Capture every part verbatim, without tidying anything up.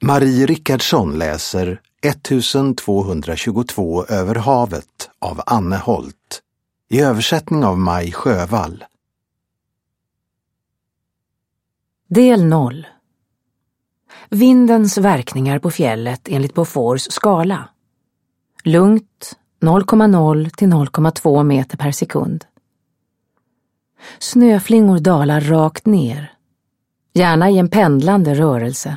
Marie Rickardsson läser ettusentvåhundratjugotvå Över havet av Anne Holt i översättning av Maj Sjövall. Del noll. Vindens verkningar på fjället enligt Beauforts skala. Lugnt noll komma noll till noll komma två meter per sekund. Snöflingor dalar rakt ner, gärna i en pendlande rörelse.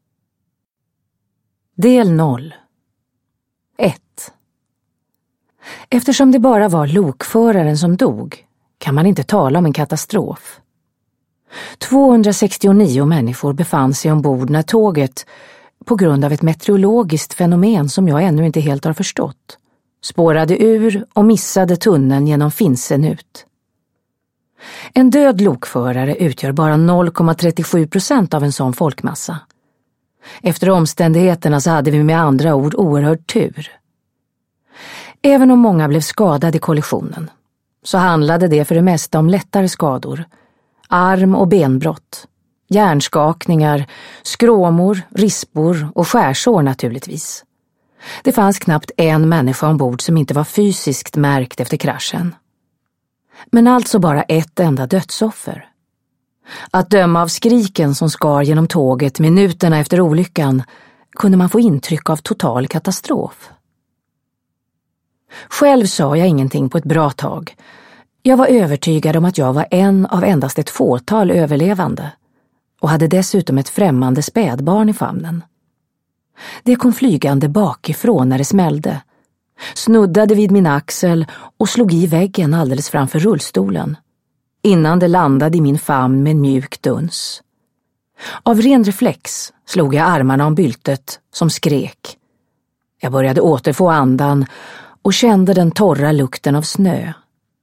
Del noll. ett. Eftersom det bara var lokföraren som dog kan man inte tala om en katastrof. tvåhundrasextionio människor befann sig ombord när tåget, på grund av ett meteorologiskt fenomen som jag ännu inte helt har förstått, spårade ur och missade tunneln genom Finsenut. En död lokförare utgör bara noll komma trettiosju procent av en sån folkmassa. Efter omständigheterna så hade vi med andra ord oerhörd tur. Även om många blev skadade i kollisionen så handlade det för det mesta om lättare skador, arm- och benbrott, hjärnskakningar, skråmor, rispor och skärsår naturligtvis. Det fanns knappt en människa ombord som inte var fysiskt märkt efter kraschen. Men alltså bara ett enda dödsoffer. Att döma av skriken som skar genom tåget minuterna efter olyckan kunde man få intryck av total katastrof. Själv sa jag ingenting på ett bra tag. Jag var övertygad om att jag var en av endast ett fåtal överlevande och hade dessutom ett främmande spädbarn i famnen. Det kom flygande bakifrån när det smällde, snuddade vid min axel och slog i väggen alldeles framför rullstolen, innan det landade i min famn med en mjuk duns. Av ren reflex slog jag armarna om byltet som skrek. Jag började återfå andan och kände den torra lukten av snö.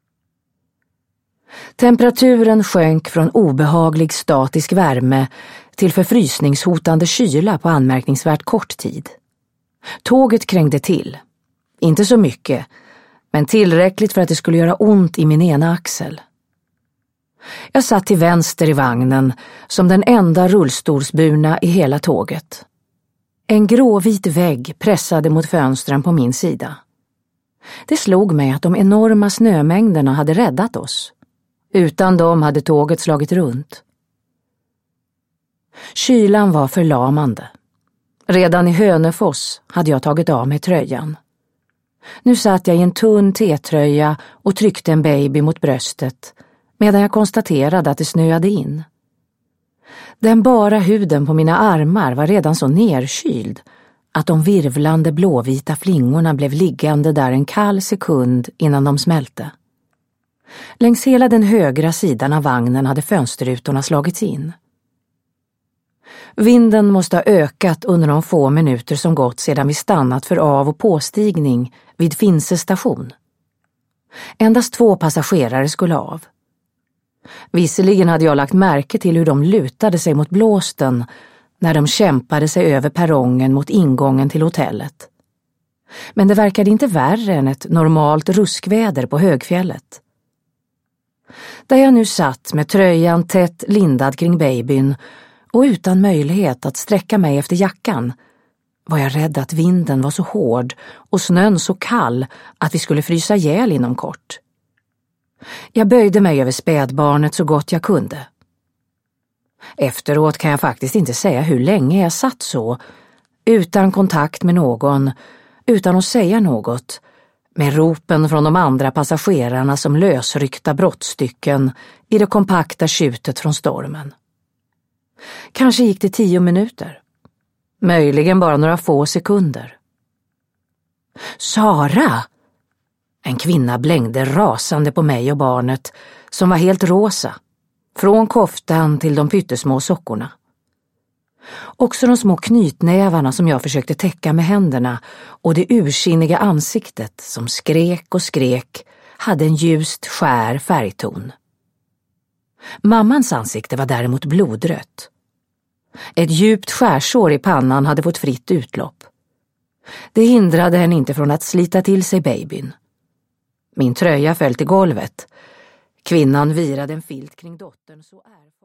Temperaturen sjönk från obehaglig statisk värme till förfrysningshotande kyla på anmärkningsvärt kort tid. Tåget krängde till. Inte så mycket, men tillräckligt för att det skulle göra ont i min ena axel. Jag satt till vänster i vagnen som den enda rullstolsburna i hela tåget. En gråvit vägg pressade mot fönstren på min sida. Det slog mig att de enorma snömängderna hade räddat oss. Utan dem hade tåget slagit runt. Kylan var förlamande. Redan i Hönefors hade jag tagit av mig tröjan. Nu satt jag i en tunn tetröja och tryckte en baby mot bröstet medan jag konstaterade att det snöade in. Den bara huden på mina armar var redan så nerkyld att de virvlande blåvita flingorna blev liggande där en kall sekund innan de smälte. Längs hela den högra sidan av vagnen hade fönsterrutorna slagits in. Vinden måste ha ökat under de få minuter som gått sedan vi stannat för av- och påstigning vid Finse station. Endast två passagerare skulle av. Visserligen hade jag lagt märke till hur de lutade sig mot blåsten när de kämpade sig över perrongen mot ingången till hotellet. Men det verkade inte värre än ett normalt ruskväder på högfjället. Där jag nu satt med tröjan tätt lindad kring babyn och utan möjlighet att sträcka mig efter jackan var jag rädd att vinden var så hård och snön så kall att vi skulle frysa ihjäl inom kort. Jag böjde mig över spädbarnet så gott jag kunde. Efteråt kan jag faktiskt inte säga hur länge jag satt så, utan kontakt med någon, utan att säga något, med ropen från de andra passagerarna som lösryckta brottstycken i det kompakta tjutet från stormen. Kanske gick det tio minuter. Möjligen bara några få sekunder. Sara! En kvinna blängde rasande på mig och barnet som var helt rosa, från koftan till de pyttesmå sockorna. Också de små knytnävarna som jag försökte täcka med händerna och det ursinniga ansiktet som skrek och skrek hade en ljust skär färgton. Mammans ansikte var däremot blodrött. Ett djupt skärsår i pannan hade fått fritt utlopp. Det hindrade henne inte från att slita till sig babyn. Min tröja föll till golvet. Kvinnan virade en filt kring dottern så är